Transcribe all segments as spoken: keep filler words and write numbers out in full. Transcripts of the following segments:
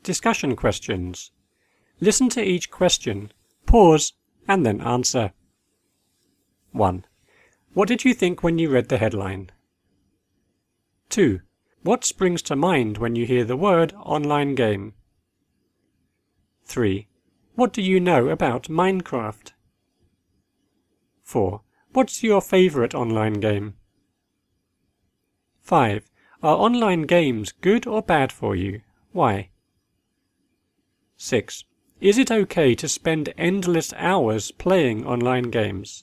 discussion questions. Listen to each question, pause, and then answer. one. What did you think when you read the headline? two. What springs to mind when you hear the word online game? three. What do you know about Minecraft? four. What's your favourite online game? five. Are online games good or bad for you? Why? six. Is it okay to spend endless hours playing online games?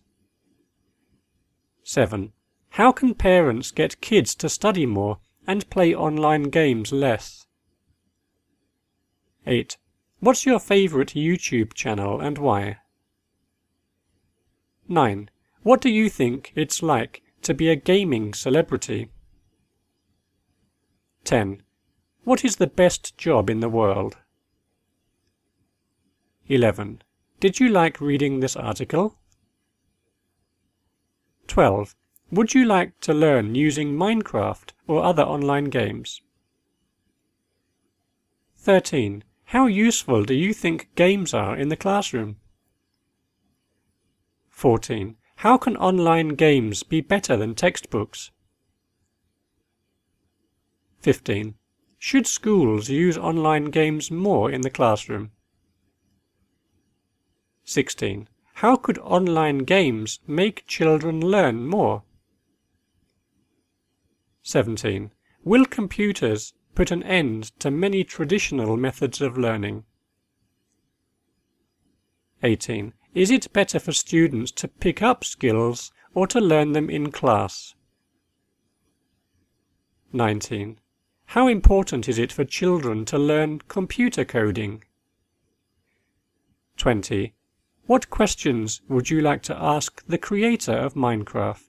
seven. How can parents get kids to study more and play online games less? eight. What's your favourite YouTube channel and why? nine. What do you think it's like to be a gaming celebrity? ten. What is the best job in the world? eleven. Did you like reading this article? twelve. Would you like to learn using Minecraft or other online games? thirteen. How useful do you think games are in the classroom? fourteen. How can online games be better than textbooks? fifteen. Should schools use online games more in the classroom? sixteen. How could online games make children learn more? seventeen. Will computers put an end to many traditional methods of learning? eighteen. Is it better for students to pick up skills or to learn them in class? nineteen. How important is it for children to learn computer coding? twenty. What questions would you like to ask the creator of Minecraft?